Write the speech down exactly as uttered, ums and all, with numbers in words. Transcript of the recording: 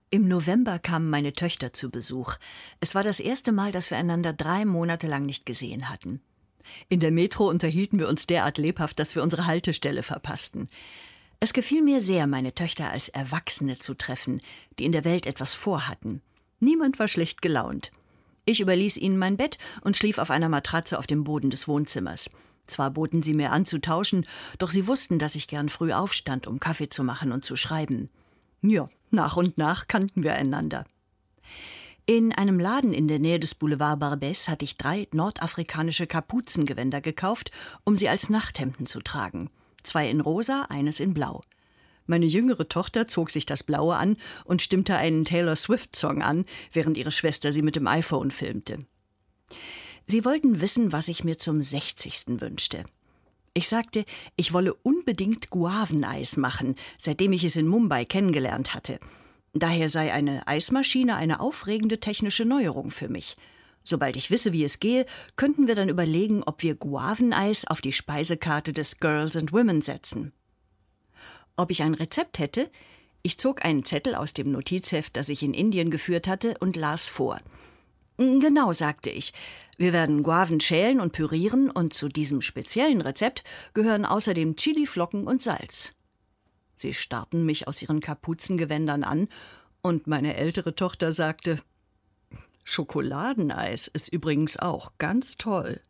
Im November kamen meine Töchter zu Besuch. Es war das erste Mal, dass wir einander drei Monate lang nicht gesehen hatten. In der Metro unterhielten wir uns derart lebhaft, dass wir unsere Haltestelle verpassten. Es gefiel mir sehr, meine Töchter als Erwachsene zu treffen, die in der Welt etwas vorhatten. Niemand war schlecht gelaunt. Ich überließ ihnen mein Bett und schlief auf einer Matratze auf dem Boden des Wohnzimmers. Zwar boten sie mir an zu tauschen, doch sie wussten, dass ich gern früh aufstand, um Kaffee zu machen und zu schreiben. Ja, nach und nach kannten wir einander. In einem Laden in der Nähe des Boulevard Barbès hatte ich drei nordafrikanische Kapuzengewänder gekauft, um sie als Nachthemden zu tragen. Zwei in rosa, eines in blau. Meine jüngere Tochter zog sich das Blaue an und stimmte einen Taylor Swift-Song an, während ihre Schwester sie mit dem iPhone filmte. Sie wollten wissen, was ich mir zum sechzigsten wünschte. Ich sagte, ich wolle unbedingt Guaveneis machen, seitdem ich es in Mumbai kennengelernt hatte. Daher sei eine Eismaschine eine aufregende technische Neuerung für mich. Sobald ich wisse, wie es gehe, könnten wir dann überlegen, ob wir Guaveneis auf die Speisekarte des Girls and Women setzen. Ob ich ein Rezept hätte? Ich zog einen Zettel aus dem Notizheft, das ich in Indien geführt hatte, und las vor. Genau, sagte ich. Wir werden Guaven schälen und pürieren und zu diesem speziellen Rezept gehören außerdem Chiliflocken und Salz. Sie starrten mich aus ihren Kapuzengewändern an und meine ältere Tochter sagte, Schokoladeneis ist übrigens auch ganz toll.